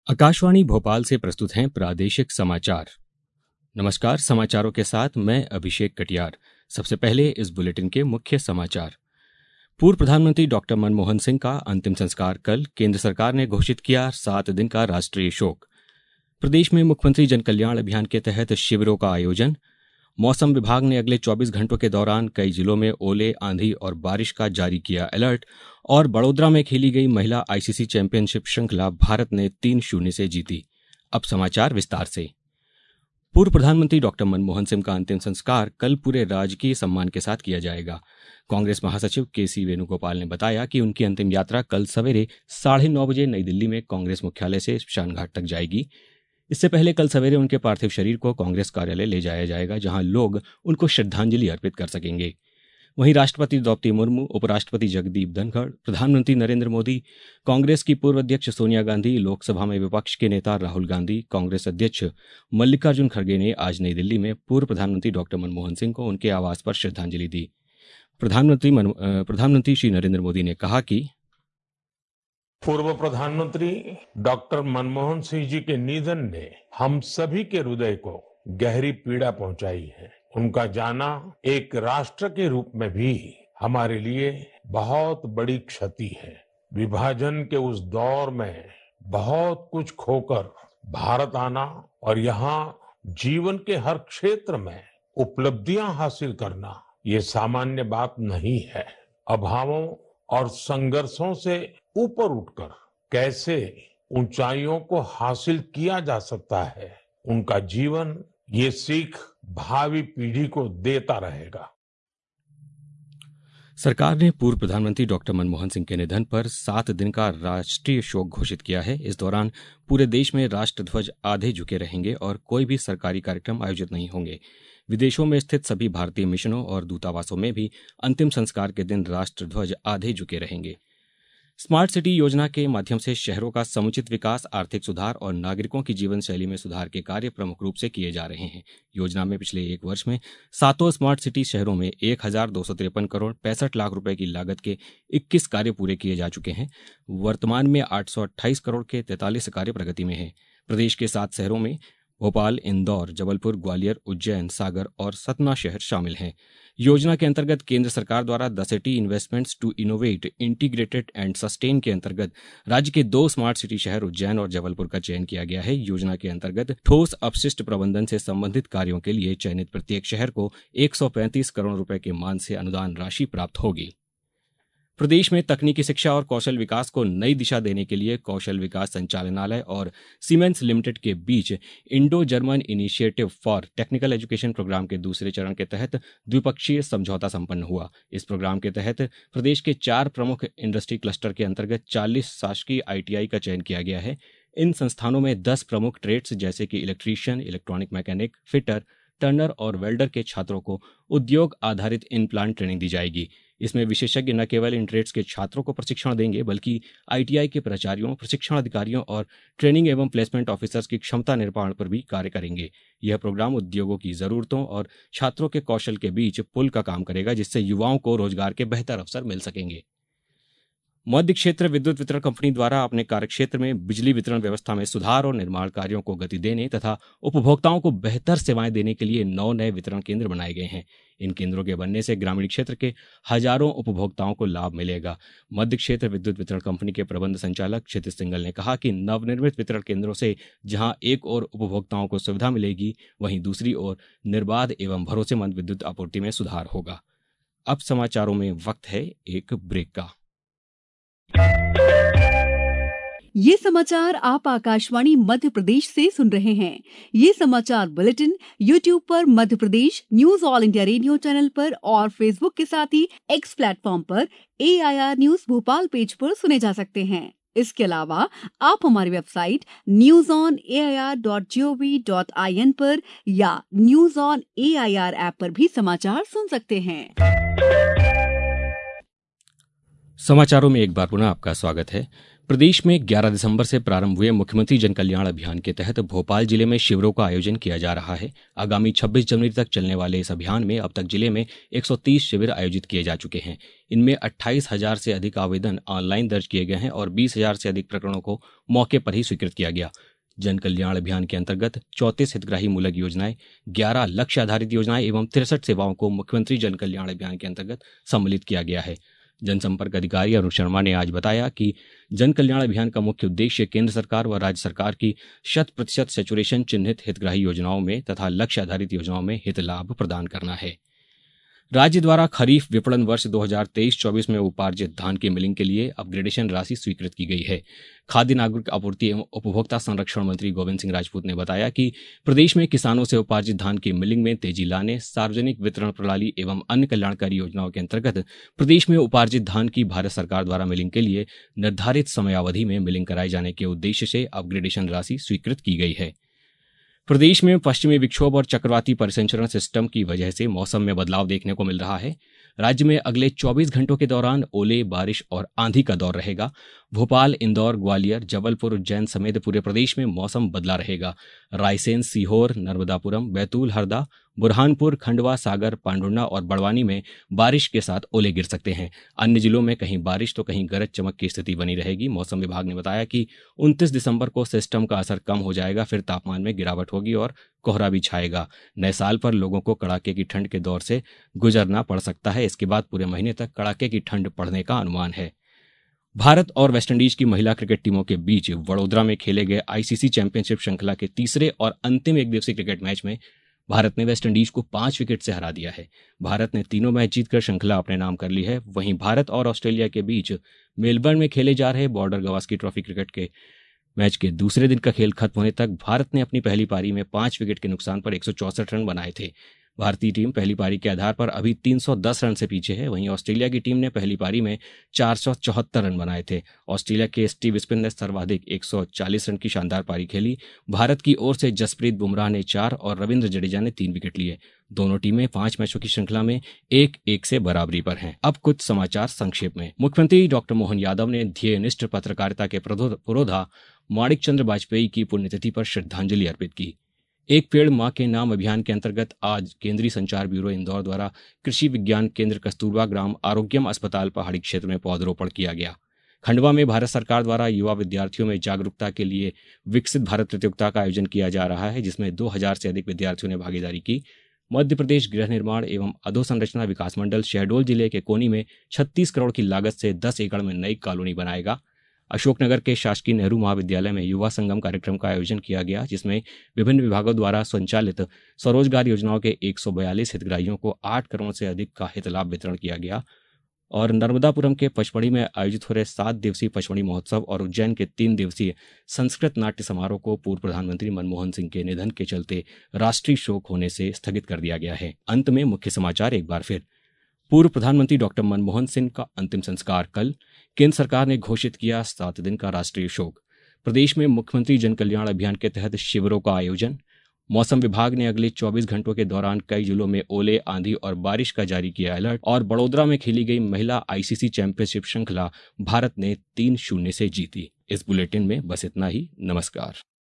आकाशवाणी भोपाल से प्रस्तुत हैं प्रादेशिक समाचार। नमस्कार, समाचारों के साथ मैं अभिषेक कटियार। सबसे पहले इस बुलेटिन के मुख्य समाचार। पूर्व प्रधानमंत्री डॉक्टर मनमोहन सिंह का अंतिम संस्कार कल। केंद्र सरकार ने घोषित किया 7 दिन का राष्ट्रीय शोक। प्रदेश में मुख्यमंत्री जन कल्याण अभियान के तहत शिविरों का आयोजन। मौसम विभाग ने अगले 24 घंटों के दौरान कई जिलों में ओले, आंधी और बारिश का जारी किया अलर्ट। और बड़ोदरा में खेली गई महिला आईसीसी चैंपियनशिप श्रृंखला भारत ने 3-0 से जीती। अब समाचार विस्तार से। पूर्व प्रधानमंत्री डॉक्टर मनमोहन सिंह का अंतिम संस्कार कल पूरे राजकीय सम्मान के साथ किया जाएगा। कांग्रेस महासचिव केसी वेणुगोपाल ने बताया कि उनकी अंतिम यात्रा कल सवेरे 9:30 बजे नई दिल्ली में कांग्रेस मुख्यालय से श्मशान घाट तक जाएगी। इससे पहले कल सवेरे उनके पार्थिव शरीर को कांग्रेस कार्यालय ले जाया जाएगा, जहां लोग उनको श्रद्धांजलि अर्पित कर सकेंगे। वहीं राष्ट्रपति द्रौपदी मुर्मू, उपराष्ट्रपति जगदीप धनखड़, प्रधानमंत्री नरेंद्र मोदी, कांग्रेस की पूर्व अध्यक्ष सोनिया गांधी, लोकसभा में विपक्ष के नेता राहुल गांधी, कांग्रेस अध्यक्ष मल्लिकार्जुन खड़गे ने आज नई दिल्ली में पूर्व प्रधानमंत्री डॉक्टर मनमोहन सिंह को उनके आवास पर श्रद्धांजलि दी। प्रधानमंत्री श्री नरेंद्र मोदी ने कहा कि पूर्व प्रधानमंत्री डॉक्टर मनमोहन सिंह जी के निधन ने हम सभी के हृदय को गहरी पीड़ा पहुंचाई है। उनका जाना एक राष्ट्र के रूप में भी हमारे लिए बहुत बड़ी क्षति है। विभाजन के उस दौर में बहुत कुछ खोकर भारत आना और यहाँ जीवन के हर क्षेत्र में उपलब्धियां हासिल करना, ये सामान्य बात नहीं है। अभावों और संघर्षों से ऊपर उठकर कैसे ऊंचाइयों को हासिल किया जा सकता है, उनका जीवन ये सीख भावी पीढ़ी को देता रहेगा। सरकार ने पूर्व प्रधानमंत्री डॉक्टर मनमोहन सिंह के निधन पर 7 दिन का राष्ट्रीय शोक घोषित किया है। इस दौरान पूरे देश में राष्ट्रध्वज आधे झुके रहेंगे और कोई भी सरकारी कार्यक्रम आयोजित नहीं होंगे। विदेशों में स्थित सभी भारतीय मिशनों और दूतावासों में भी अंतिम संस्कार के दिन राष्ट्रध्वज आधे झुके रहेंगे। स्मार्ट सिटी योजना के माध्यम से शहरों का समुचित विकास, आर्थिक सुधार और नागरिकों की जीवन शैली में सुधार के कार्य प्रमुख रूप से किए जा रहे हैं। योजना में पिछले 1 वर्ष में 7 स्मार्ट सिटी शहरों में 1253 करोड़ 65 लाख रुपए की लागत के 21 कार्य पूरे किए जा चुके हैं। वर्तमान में 828 करोड़ के 43 कार्य प्रगति में हैं। प्रदेश के 7 शहरों में भोपाल, इंदौर, जबलपुर, ग्वालियर, उज्जैन, सागर और सतना शहर शामिल हैं। योजना के अंतर्गत केंद्र सरकार द्वारा the city investments to innovate, integrated and sustain के अंतर्गत राज्य के 2 स्मार्ट सिटी शहर उज्जैन और जबलपुर का चयन किया गया है। योजना के अंतर्गत ठोस अपशिष्ट प्रबंधन से संबंधित कार्यों के लिए चयनित प्रत्येक शहर को 135 करोड़ रुपए के मान से अनुदान राशि प्राप्त होगी। प्रदेश में तकनीकी शिक्षा और कौशल विकास को नई दिशा देने के लिए कौशल विकास संचालनालय और सीमेंस लिमिटेड के बीच Indo German initiative for technical education programme के दूसरे चरण के तहत द्विपक्षीय समझौता संपन्न हुआ। इस प्रोग्राम के तहत प्रदेश के 4 प्रमुख इंडस्ट्री क्लस्टर के अंतर्गत 40 शासकीय ITI का चयन किया गया है। इन संस्थानों में 10 प्रमुख ट्रेड्स जैसे कि electrician, electronic mechanic, fitter, turner और वेल्डर के छात्रों को उद्योग आधारित इन प्लांट ट्रेनिंग दी जाएगी। इसमें विशेषज्ञ न केवल इन ट्रेड्स के छात्रों को प्रशिक्षण देंगे, बल्कि ITI के प्राचार्यों, प्रशिक्षण अधिकारियों और ट्रेनिंग एवं प्लेसमेंट ऑफिसर्स की क्षमता निर्माण पर भी कार्य करेंगे। यह प्रोग्राम उद्योगों की जरूरतों और छात्रों के कौशल के बीच पुल का काम करेगा, जिससे युवाओं को रोजगार के बेहतर अवसर मिल सकेंगे। मध्य क्षेत्र विद्युत वितरण कंपनी द्वारा अपने कार्यक्षेत्र में बिजली वितरण व्यवस्था में सुधार और निर्माण कार्यों को गति देने तथा उपभोक्ताओं को बेहतर सेवाएं देने के लिए 9 नए वितरण केंद्र बनाए गए हैं। इन केंद्रों के बनने से ग्रामीण क्षेत्र के हजारों उपभोक्ताओं को लाभ मिलेगा। मध्य क्षेत्र विद्युत वितरण कंपनी के प्रबंध संचालक क्षितिज सिंगल ने कहा कि नवनिर्मित वितरण केंद्रों से जहां एक ओर उपभोक्ताओं को सुविधा मिलेगी, वहीं दूसरी ओर निर्बाध एवं भरोसेमंद विद्युत आपूर्ति में सुधार होगा। अब समाचारों में वक्त है एक ब्रेक का। ये समाचार आप आकाशवाणी मध्य प्रदेश से सुन रहे हैं। ये समाचार बुलेटिन YouTube पर Madhya Pradesh news All India Radio channel पर और फेसबुक के साथ ही X प्लेटफॉर्म पर AIR न्यूज भोपाल पेज पर सुने जा सकते हैं। इसके अलावा आप हमारी वेबसाइट newsonair.gov.in पर या न्यूज ऑन AIR ऐप पर भी समाचार सुन सकते हैं। समाचारों में एक बार पुनः आपका स्वागत है। प्रदेश में 11 दिसंबर से प्रारंभ हुए मुख्यमंत्री जन कल्याण अभियान के तहत भोपाल जिले में शिविरों का आयोजन किया जा रहा है। आगामी 26 जनवरी तक चलने वाले इस अभियान में अब तक जिले में 130 शिविर आयोजित किए जा चुके हैं। इनमें 28,000 से अधिक आवेदन ऑनलाइन दर्ज किए गए हैं और 20,000 से अधिक प्रकरणों को मौके पर ही स्वीकृत किया गया। जन कल्याण अभियान के अंतर्गत 34 हितग्राही मूलक योजनाएं, 11 लक्ष्य आधारित योजनाएं एवं 63 सेवाओं को मुख्यमंत्री जन कल्याण अभियान के अंतर्गत सम्मिलित किया गया है। जनसंपर्क अधिकारी अरुण शर्मा ने आज बताया कि जन कल्याण अभियान का मुख्य उद्देश्य केंद्र सरकार व राज्य सरकार की 100% सैचुरेशन चिन्हित हितग्राही योजनाओं में तथा लक्ष्य आधारित योजनाओं में हित लाभ प्रदान करना है। राज्य द्वारा खरीफ विपणन वर्ष 2023-24 में उपार्जित धान की मिलिंग के लिए अपग्रेडेशन राशि स्वीकृत की गई है। खाद्य नागरिक आपूर्ति एवं उपभोक्ता संरक्षण मंत्री गोविंद सिंह राजपूत ने बताया कि प्रदेश में किसानों से उपार्जित धान की मिलिंग में तेजी लाने, सार्वजनिक वितरण प्रणाली एवं अन्य कल्याणकारी योजनाओं के अंतर्गत प्रदेश में उपार्जित धान की भारत सरकार द्वारा मिलिंग के लिए निर्धारित समयावधि में मिलिंग कराए जाने के उद्देश्य से अपग्रेडेशन राशि स्वीकृत की गई है। प्रदेश में पश्चिमी विक्षोभ और चक्रवाती परिसंचरण सिस्टम की वजह से मौसम में बदलाव देखने को मिल रहा है। राज्य में अगले 24 घंटों के दौरान ओले, बारिश और आंधी का दौर रहेगा। भोपाल, इंदौर, ग्वालियर, जबलपुर, उज्जैन समेत पूरे प्रदेश में मौसम बदला रहेगा। रायसेन, सीहोर, नर्मदापुरम, बैतूल, हरदा, बुरहानपुर, खंडवा, सागर, पांडुर्ना और बड़वानी में बारिश के साथ ओले गिर सकते हैं। अन्य जिलों में कहीं बारिश तो कहीं गरज चमक की स्थिति बनी रहेगी। मौसम विभाग ने बताया कि 29 दिसंबर को सिस्टम का असर कम हो जाएगा, फिर तापमान में गिरावट होगी और कोहरा भी छाएगा। नए साल पर लोगों को कड़ाके की ठंड के दौर से गुजरना पड़ सकता है। इसके बाद पूरे महीने तक कड़ाके की ठंड पड़ने का अनुमान है। भारत और वेस्टइंडीज की महिला क्रिकेट टीमों के बीच वडोदरा में खेले गए आईसीसी चैंपियनशिप श्रृंखला के तीसरे और अंतिम एकदिवसीय क्रिकेट मैच में भारत ने वेस्टइंडीज को 5 विकेट से हरा दिया है। भारत ने तीनों मैच जीतकर श्रृंखला अपने नाम कर ली है। वहीं भारत और ऑस्ट्रेलिया के बीच मेलबर्न में खेले जा रहे बॉर्डर गवास्की ट्रॉफी क्रिकेट के मैच के दूसरे दिन का खेल खत्म होने तक भारत ने अपनी पहली पारी में 5 विकेट के नुकसान पर 164 रन बनाए थे। भारतीय टीम पहली पारी के आधार पर अभी 310 रन से पीछे है। वहीं ऑस्ट्रेलिया की टीम ने पहली पारी में 474 रन बनाए थे। ऑस्ट्रेलिया के स्टीव स्पिन ने सर्वाधिक 140 रन की शानदार पारी खेली। भारत की ओर से जसप्रीत बुमराह ने 4 और रविंद्र जडेजा ने 3 विकेट लिए। दोनों टीमें 5 मैचों की श्रृंखला में 1-1 से बराबरी पर हैं। अब कुछ समाचार संक्षेप में। मुख्यमंत्री डॉक्टर मोहन यादव ने ध्येयनिष्ठ पत्रकारिता के पुरोधा माणिक चंद्र वाजपेयी की पुण्यतिथि पर श्रद्धांजलि अर्पित की। एक पेड़ मां के नाम अभियान के अंतर्गत आज केंद्रीय संचार ब्यूरो इंदौर द्वारा कृषि विज्ञान केंद्र कस्तूरबा ग्राम आरोग्यम अस्पताल पहाड़ी क्षेत्र में पौधरोपण किया गया। खंडवा में भारत सरकार द्वारा युवा विद्यार्थियों में जागरूकता के लिए विकसित भारत प्रतियोगिता का आयोजन किया जा रहा है, जिसमें 2000 से अधिक विद्यार्थियों ने भागीदारी की। मध्य प्रदेश गृह निर्माण एवं अधोसंरचना विकास मंडल शहडोल जिले के कोनी में 36 करोड़ की लागत से 10 एकड़ में नई कॉलोनी बनाएगा। अशोकनगर के शासकीय नेहरू महाविद्यालय में युवा संगम कार्यक्रम का आयोजन किया गया, जिसमें विभिन्न विभागों द्वारा संचालित स्वरोजगार योजनाओं के 142 हितग्राहियों को 8 करोड़ से अधिक का हित लाभ वितरण किया गया। और नर्मदापुरम के पचमढ़ी में आयोजित हो रहे 7 दिवसीय पचमढ़ी महोत्सव और उज्जैन के 3 दिवसीय संस्कृत नाट्य समारोह को पूर्व प्रधानमंत्री मनमोहन सिंह के निधन के चलते राष्ट्रीय शोक होने से स्थगित कर दिया गया है। अंत में मुख्य समाचार एक बार फिर। पूर्व प्रधानमंत्री डॉक्टर मनमोहन सिंह का अंतिम संस्कार कल। केंद्र सरकार ने घोषित किया 7 दिन का राष्ट्रीय शोक। प्रदेश में मुख्यमंत्री जन कल्याण अभियान के तहत शिविरों का आयोजन। मौसम विभाग ने अगले 24 घंटों के दौरान कई जिलों में ओले, आंधी और बारिश का जारी किया अलर्ट। और बड़ोदरा में खेली गई महिला आईसीसी चैंपियनशिप श्रृंखला भारत ने 3-0 से जीती। इस बुलेटिन में बस इतना ही। नमस्कार।